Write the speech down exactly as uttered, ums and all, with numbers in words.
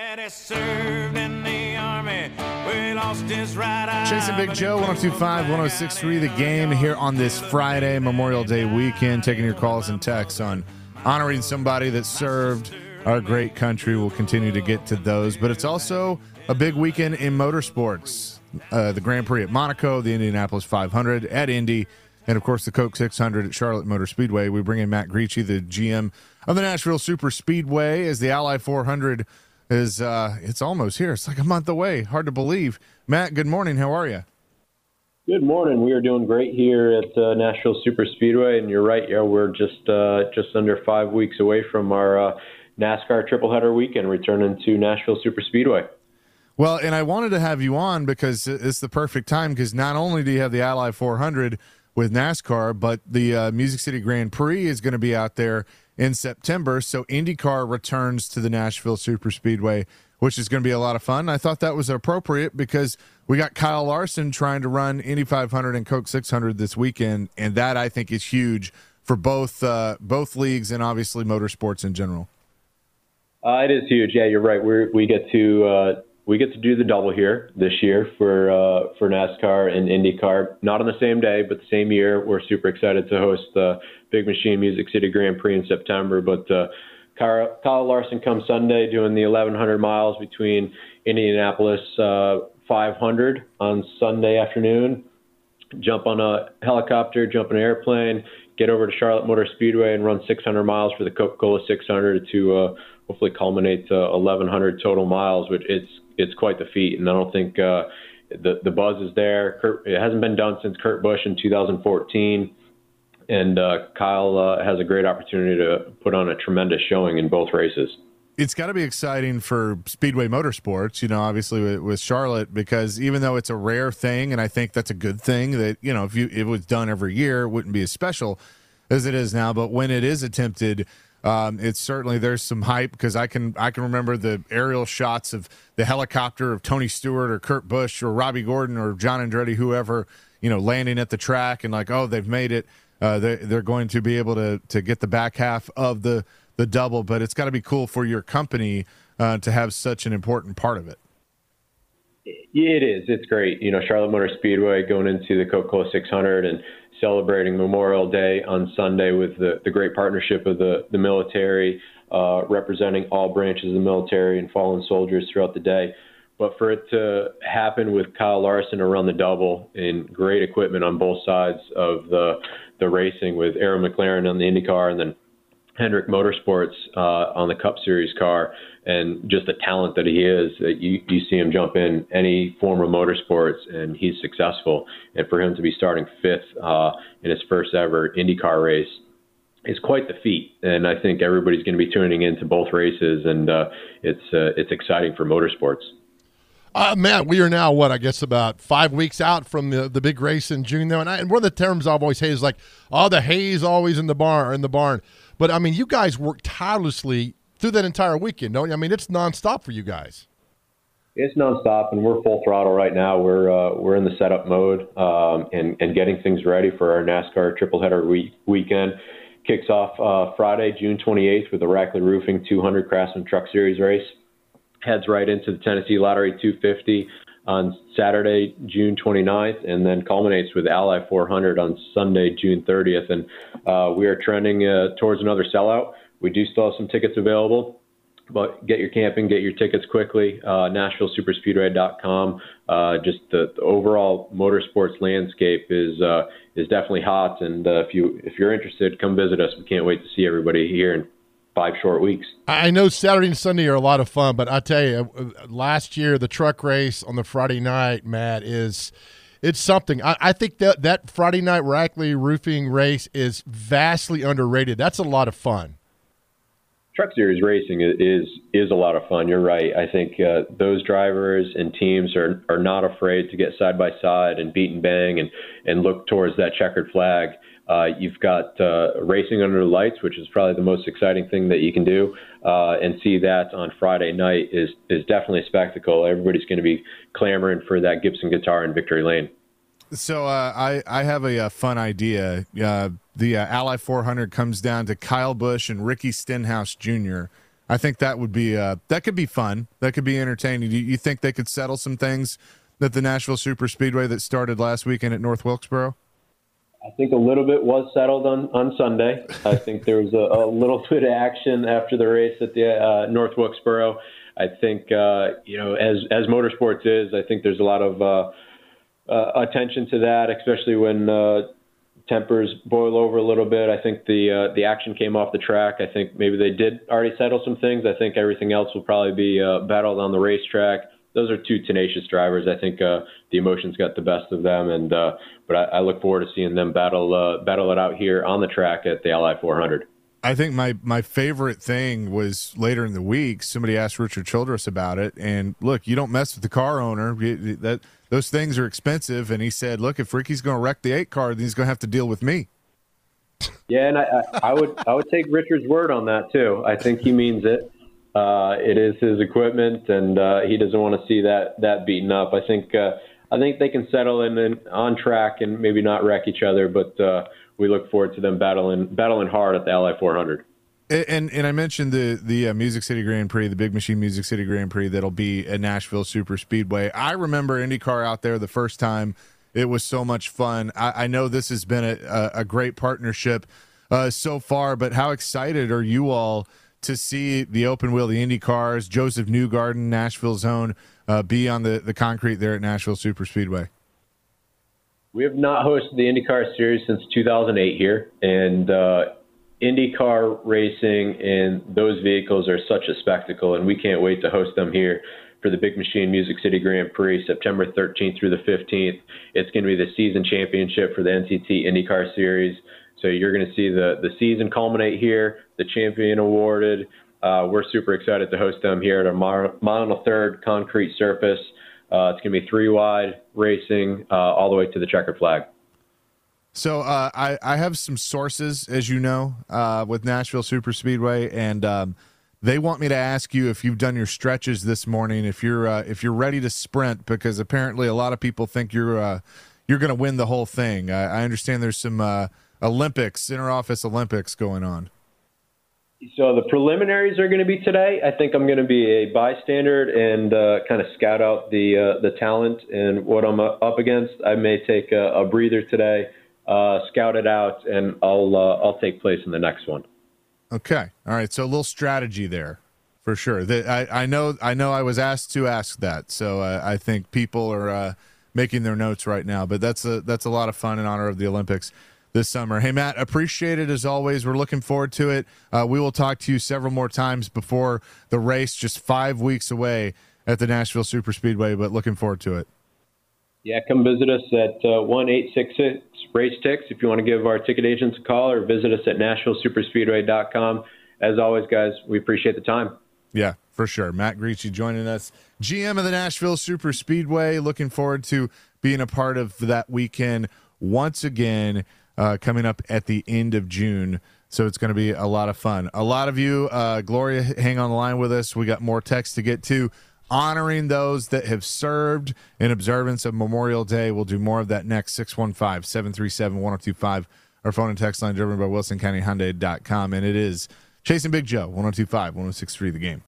Daddy served in the army. We lost his right eye. Chasing Big Joe, one oh two point five, one oh six point three, The Game here on this Friday, Memorial Day weekend, taking your calls and texts on honoring somebody that served our great country. We'll continue to get to those, but it's also a big weekend in motorsports. Uh, the Grand Prix at Monaco, the Indianapolis five hundred at Indy, and, of course, the Coke six hundred at Charlotte Motor Speedway. We bring in Matt Grieche, the G M of the Nashville Super Speedway, as the Ally four hundred is uh, it's almost here. It's like a month away. Hard to believe. Matt, good morning. How are you? Good morning. We are doing great here at uh, Nashville Super Speedway, and you're right. Yeah, we're just uh, just under five weeks away from our uh, NASCAR triple header weekend, returning to Nashville Super Speedway. Well, and I wanted to have you on because it's the perfect time, because not only do you have the Ally four hundred with NASCAR, but the uh, Music City Grand Prix is going to be out there in September. So IndyCar returns to the Nashville Super Speedway, which is going to be a lot of fun. I thought that was appropriate because we got Kyle Larson trying to run Indy five hundred and Coke six hundred this weekend, and that I think is huge for both uh, both leagues and obviously motorsports in general. Uh, it is huge. Yeah, you're right. We we get to uh, we get to do the double here this year for uh, for NASCAR and IndyCar. Not on the same day, but the same year. We're super excited to host the Big Machine Music City Grand Prix in September. But uh, Kyle, Kyle Larson comes Sunday doing the eleven hundred miles between Indianapolis uh, five hundred on Sunday afternoon. Jump on a helicopter, jump on an airplane, get over to Charlotte Motor Speedway and run six hundred miles for the Coca-Cola six hundred to uh, hopefully culminate to eleven hundred total miles, which it's it's quite the feat. And I don't think uh, the the buzz is there. Kurt, it hasn't been done since Kurt Busch in two thousand fourteen, and uh, Kyle uh, has a great opportunity to put on a tremendous showing in both races. It's got to be exciting for Speedway Motorsports, you know, obviously with, with Charlotte, because even though it's a rare thing, and I think that's a good thing that, you know, if you if it was done every year, it wouldn't be as special as it is now. But when it is attempted, um, it's certainly there's some hype, because I can I can remember the aerial shots of the helicopter of Tony Stewart or Kurt Busch or Robbie Gordon or John Andretti, whoever, you know, landing at the track and like, oh, they've made it. Uh, they they're going to be able to to get the back half of the the double, but it's got to be cool for your company uh, to have such an important part of it. Yeah, it is. It's great. You know, Charlotte Motor Speedway going into the Coca-Cola six hundred and celebrating Memorial Day on Sunday with the, the great partnership of the, the military, uh, representing all branches of the military and fallen soldiers throughout the day. But for it to happen with Kyle Larson around the double in great equipment on both sides of the the racing, with Aaron McLaren on the IndyCar and then Hendrick Motorsports uh, on the Cup Series car, and just the talent that he is, that you, you see him jump in any form of motorsports and he's successful. And for him to be starting fifth uh, in his first ever IndyCar race is quite the feat. And I think everybody's going to be tuning into both races, and uh, it's uh, it's exciting for motorsports. Uh, Matt, we are now, what, I guess about five weeks out from the, the big race in June, though. And, I, and one of the terms I've always hated is like, oh, the hay's always in the barn. In the barn. But, I mean, you guys work tirelessly through that entire weekend, don't you? I mean, it's nonstop for you guys. It's nonstop, and we're full throttle right now. We're uh, we're in the setup mode um, and, and getting things ready for our NASCAR triple header week, weekend. Kicks off uh, Friday, June twenty-eighth, with the Rackley Roofing two hundred Craftsman Truck Series race. Heads right into the Tennessee Lottery two fifty on Saturday, June twenty-ninth, and then culminates with Ally four hundred on Sunday, June thirtieth. And uh, we are trending uh, towards another sellout. We do still have some tickets available, but get your camping, get your tickets quickly. Uh, Nashville Super Speedway dot com. Uh, just the, the overall motorsports landscape is uh, is definitely hot, and uh, if you if you're interested, come visit us. We can't wait to see everybody here in five short weeks. I know Saturday and Sunday are a lot of fun, but I tell you, last year the truck race on the Friday night, Matt, is it's something. I, I think that that Friday night Rackley Roofing race is vastly underrated. That's a lot of fun. Truck Series racing is is a lot of fun. You're right. I think uh, those drivers and teams are are not afraid to get side by side and beat and bang and and look towards that checkered flag. Uh, you've got uh, racing under the lights, which is probably the most exciting thing that you can do, uh, and see that on Friday night is is definitely a spectacle. Everybody's going to be clamoring for that Gibson guitar in Victory Lane. So uh, I, I have a, a fun idea. Uh, the uh, Ally four hundred comes down to Kyle Busch and Ricky Stenhouse Junior I think that would be uh, that could be fun. That could be entertaining. Do you think they could settle some things at the Nashville Super Speedway that started last weekend at North Wilkesboro? I think a little bit was settled on, on Sunday. I think there was a, a little bit of action after the race at the uh, North Wilkesboro. I think, uh, you know, as as motorsports is, I think there's a lot of uh, uh, attention to that, especially when uh, tempers boil over a little bit. I think the uh, the action came off the track. I think maybe they did already settle some things. I think everything else will probably be uh, battled on the racetrack. Those are two tenacious drivers. I think uh, the emotions got the best of them, and uh, but I, I look forward to seeing them battle uh, battle it out here on the track at the L I four hundred. I think my, my favorite thing was later in the week, somebody asked Richard Childress about it. And look, you don't mess with the car owner. That those things are expensive. And he said, look, if Ricky's going to wreck the eight car, then he's going to have to deal with me. Yeah, and I, I would I would take Richard's word on that too. I think he means it. Uh, it is his equipment, and uh, he doesn't want to see that that beaten up. I think uh, I think they can settle in, in on track and maybe not wreck each other, but. Uh, We look forward to them battling battling hard at the L I four hundred. And and I mentioned the the uh, Music City Grand Prix, the Big Machine Music City Grand Prix that'll be at Nashville Super Speedway. I remember IndyCar out there the first time. It was so much fun. I, I know this has been a, a great partnership uh, so far, but how excited are you all to see the open wheel, the Indy cars, Joseph Newgarden, Nashville's own, uh, be on the, the concrete there at Nashville Super Speedway? We have not hosted the IndyCar Series since two thousand eight here, and uh, IndyCar racing and those vehicles are such a spectacle, and we can't wait to host them here for the Big Machine Music City Grand Prix, September thirteenth through the fifteenth. It's going to be the season championship for the N C T IndyCar Series, so you're going to see the, the season culminate here, the champion awarded. Uh, we're super excited to host them here at a mile and a third concrete surface. Uh, it's going to be three wide racing uh, all the way to the checkered flag. So uh, I, I have some sources, as you know, uh, with Nashville Super Speedway, and um, they want me to ask you if you've done your stretches this morning, if you're uh, if you're ready to sprint, because apparently a lot of people think you're uh, you're going to win the whole thing. I, I understand there's some uh, Olympics, inter-office Olympics going on. So the preliminaries are going to be today. I think I'm going to be a bystander and uh, kind of scout out the uh, the talent and what I'm up against. I may take a, a breather today, uh, scout it out, and I'll uh, I'll take place in the next one. Okay, all right. So a little strategy there, for sure. That I, I know I know I was asked to ask that, so uh, I think people are uh, making their notes right now. But that's a that's a lot of fun in honor of the Olympics this summer. Hey, Matt, appreciate it as always. We're looking forward to it. Uh, we will talk to you several more times before the race, just five weeks away at the Nashville Super Speedway, but looking forward to it. Yeah, come visit us at uh, one eight six six race ticks if you want to give our ticket agents a call, or visit us at nashville super speedway dot com. As always, guys, we appreciate the time. Yeah, for sure. Matt Gricci joining us, G M of the Nashville Super Speedway. Looking forward to being a part of that weekend once again. Uh, coming up at the end of June. So it's going to be a lot of fun. A lot of you, uh, Gloria, hang on the line with us. We got more texts to get to, honoring those that have served in observance of Memorial Day. We'll do more of that next. Six one five, seven three seven, one oh two five. Our phone and text line driven by wilson county hyundai dot com. And it is Chasing Big Joe, one oh two five, one oh six three The Game.